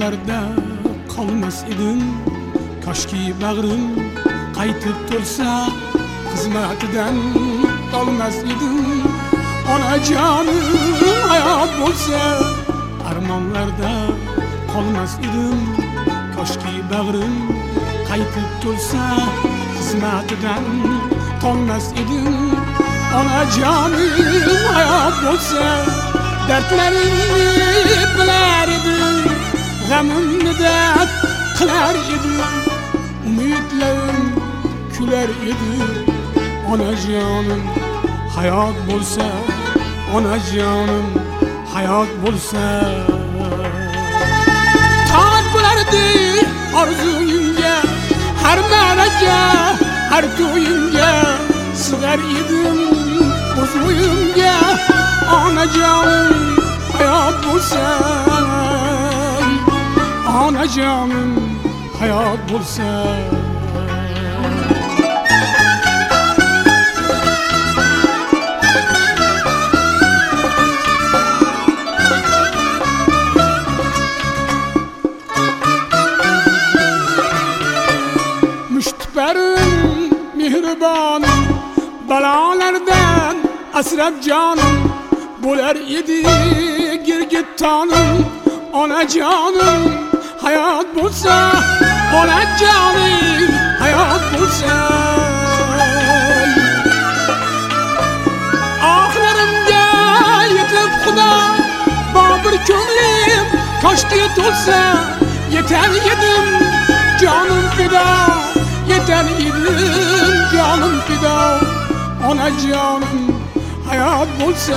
armonlarda qolmas edim, koshki bag'rim qaytib tursa xizmatidan qolmas edim. Onajonim hayot bo'lsa armonlarda qolmas edim, koshki bag'rim qaytib tursa xizmatidan qolmas edim. Onajonim hayot bo'lsa dardlarimni bilar edim, g'amimni deb qilar edim, umidlarim kular edi. Onajonim hayot bo'lsa, onajonim hayot bo'lsa to'rt bo'lardi orzuyimga, har maraka, har to'yimga sig'ar edim o'z o'yimga. Onajonim hayot bo'lsa, onajonim hayot bo'lsa. Mushtbarim mehribonim, balolardan asrab jonim bo'lar edi girgittonim. Onajonim hayot bo'lsa, onajonim hayot bo'lsa. Oxirimga yetib xudo bobir ko'nglim koshki to'lsa, yetar edim jonim fido, yetar edim jonim fido. Onajonim hayot bo'lsa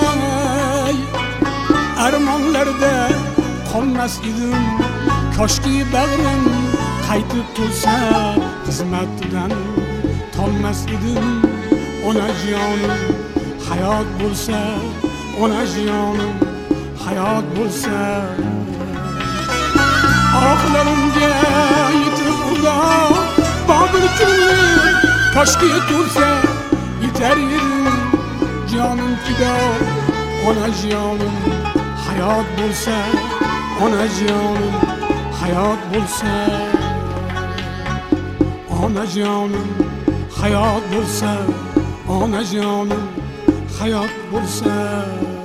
armonlarda qolmas edim, koshki bag'rim qaytib tursa xizmatidan tolmas edim. Onajonim hayot bo'lsa, onajonim hayot bo'lsa. Oxirimga yetib xudo bobir ko'nglim koshki tursa, yetar edim jonim fido. Onajonim hayot bo'lsa, onajonim hayot bo'lsa. Onajonim hayot bo'lsa, onajonim hayot bo'lsa.